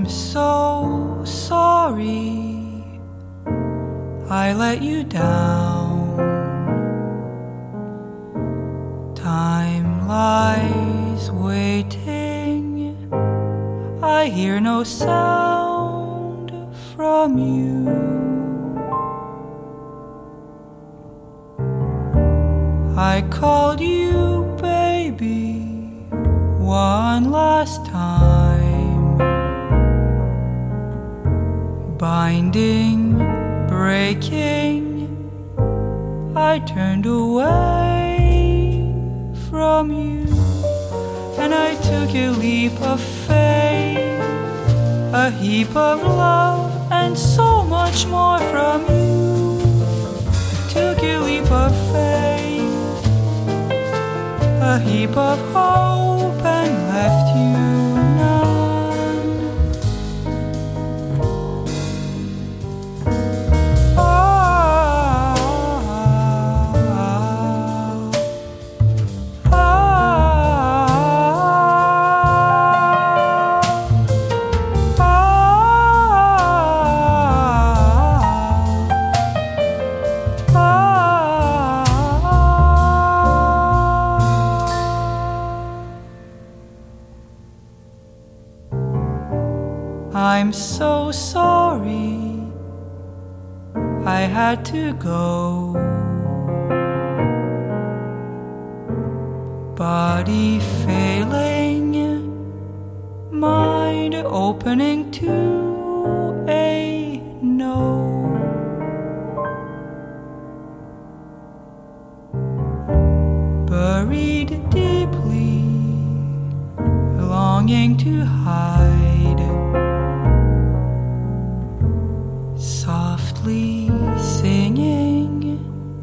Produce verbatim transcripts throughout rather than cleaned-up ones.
so sorry I let you down. Time lies waiting, I hear no sound from you. I called you baby one last time, binding, breaking, I turned away from you, and I took a leap of faith, a heap of love, and so much more from you. Took a leap of faith, a heap of hope, and left you none. Ah, ah, ah, I'm so sorry I had to go. Body failing, mind opening to a no. Buried deeply, longing to hide, softly singing,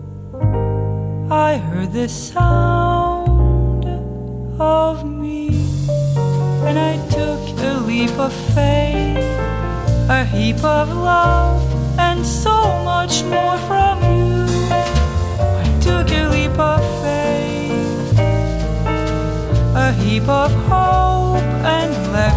I heard the sound of me, and I took a leap of faith, a heap of love, and so much more from you. I took a leap of faith, a heap of hope, and left